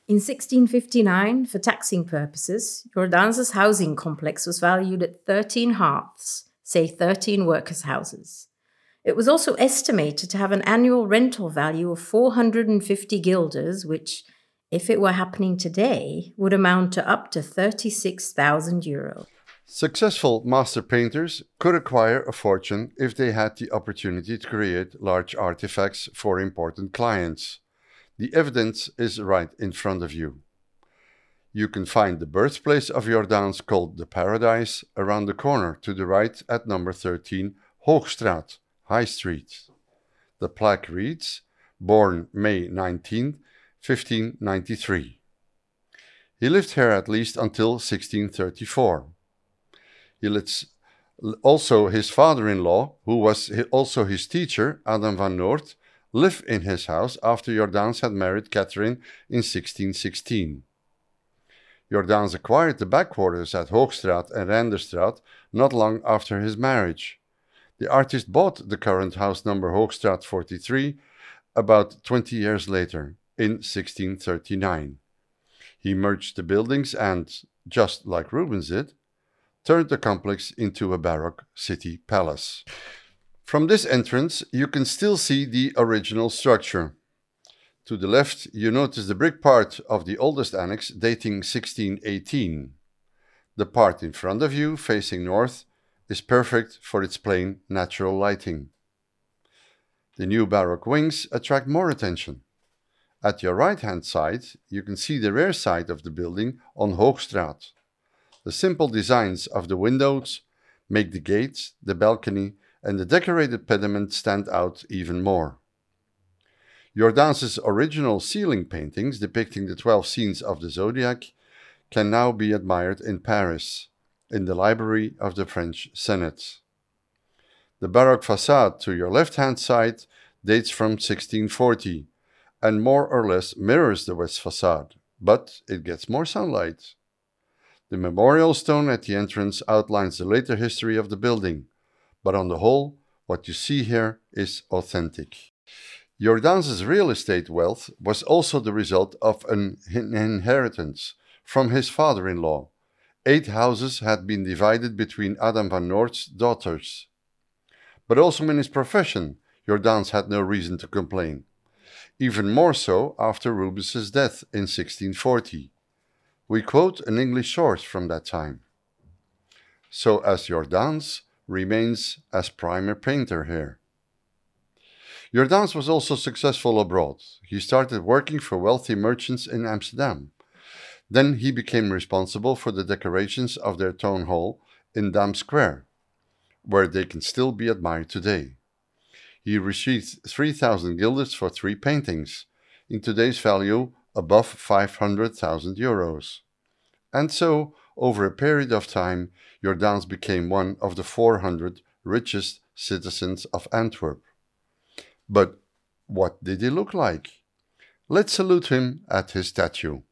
In 1659, for taxing purposes, Jordaanse's housing complex was valued at 13 hearths, say 13 workers' houses. It was also estimated to have an annual rental value of 450 guilders, which, if it were happening today, would amount to up to 36,000 euro. Successful master painters could acquire a fortune if they had the opportunity to create large artifacts for important clients. The evidence is right in front of you. You can find the birthplace of Jordaens, called the Paradise, around the corner to the right at number 13 Hoogstraat, High Street. The plaque reads, born May 19, 1593. He lived here at least until 1634. He lets also his father-in-law, who was also his teacher, Adam van Noort, live in his house after Jordaens had married Catherine in 1616. Jordaens acquired the backwaters at Hoogstraat and Renderstraat not long after his marriage. The artist bought the current house number Hoogstraat 43 about 20 years later, in 1639. He merged the buildings and, just like Rubens did, turned the complex into a Baroque city palace. From this entrance, you can still see the original structure. To the left, you notice the brick part of the oldest annex dating 1618. The part in front of you, facing north, is perfect for its plain, natural lighting. The new Baroque wings attract more attention. At your right-hand side, you can see the rear side of the building on Hoogstraat. The simple designs of the windows make the gates, the balcony, and the decorated pediment stand out even more. Jordaens' original ceiling paintings depicting the 12 scenes of the Zodiac can now be admired in Paris, in the library of the French Senate. The Baroque facade to your left-hand side dates from 1640 and more or less mirrors the west facade, but it gets more sunlight. The memorial stone at the entrance outlines the later history of the building, but on the whole, what you see here is authentic. Jordaens' real estate wealth was also the result of an inheritance from his father-in-law. 8 houses had been divided between Adam van Noort's daughters. But also in his profession, Jordaens had no reason to complain. Even more so after Rubens' death in 1640. We quote an English source from that time. So as Jordaens remains as primer painter here. Jordaens was also successful abroad. He started working for wealthy merchants in Amsterdam. Then he became responsible for the decorations of their town hall in Dam Square, where they can still be admired today. He received 3,000 guilders for 3 paintings, in today's value above 500,000 euros. And so, over a period of time, Jordaens became one of the 400 richest citizens of Antwerp. But what did he look like? Let's salute him at his statue.